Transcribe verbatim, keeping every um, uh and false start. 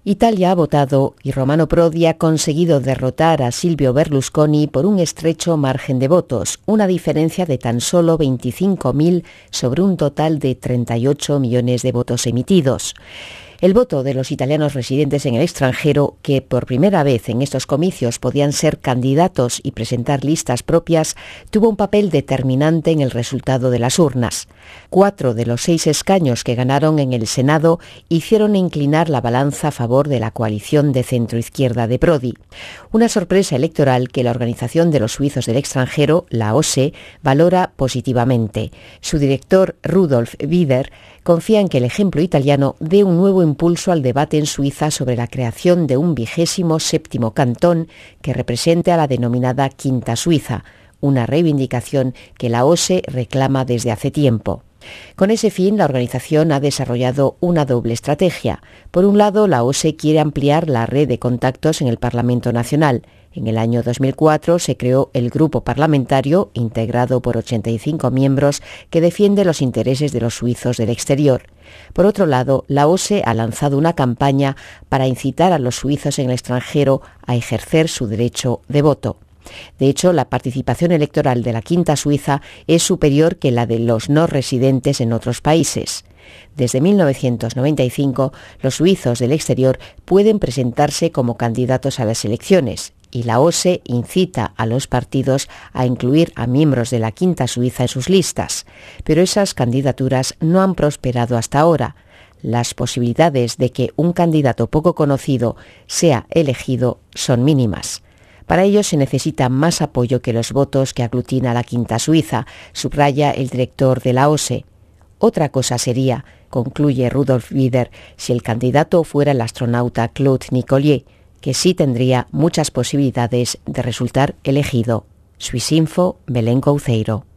Italia ha votado y Romano Prodi ha conseguido derrotar a Silvio Berlusconi por un estrecho margen de votos, una diferencia de tan solo veinticinco mil sobre un total de treinta y ocho millones de votos emitidos. El voto de los italianos residentes en el extranjero, que por primera vez en estos comicios podían ser candidatos y presentar listas propias, tuvo un papel determinante en el resultado de las urnas. Cuatro de los seis escaños que ganaron en el Senado hicieron inclinar la balanza a favor de la coalición de centroizquierda de Prodi. Una sorpresa electoral que la Organización de los Suizos del Extranjero, la O S E, valora positivamente. Su director, Rudolf Wieder, confía en que el ejemplo italiano dé un nuevo impulso al debate en Suiza sobre la creación de un vigésimo séptimo cantón que represente a la denominada Quinta Suiza, una reivindicación que la O S E reclama desde hace tiempo. Con ese fin, la organización ha desarrollado una doble estrategia. Por un lado, la O S E quiere ampliar la red de contactos en el Parlamento Nacional. En el año dos mil cuatro se creó el grupo parlamentario, integrado por ochenta y cinco miembros, que defiende los intereses de los suizos del exterior. Por otro lado, la O S E ha lanzado una campaña para incitar a los suizos en el extranjero a ejercer su derecho de voto. De hecho, la participación electoral de la Quinta Suiza es superior que la de los no residentes en otros países. Desde mil novecientos noventa y cinco, los suizos del exterior pueden presentarse como candidatos a las elecciones, y la O S E incita a los partidos a incluir a miembros de la Quinta Suiza en sus listas. Pero esas candidaturas no han prosperado hasta ahora. Las posibilidades de que un candidato poco conocido sea elegido son mínimas. Para ello se necesita más apoyo que los votos que aglutina la Quinta Suiza, subraya el director de la O S E. Otra cosa sería, concluye Rudolf Wieder, si el candidato fuera el astronauta Claude Nicollier, que sí tendría muchas posibilidades de resultar elegido. Swissinfo, Belén Couceiro.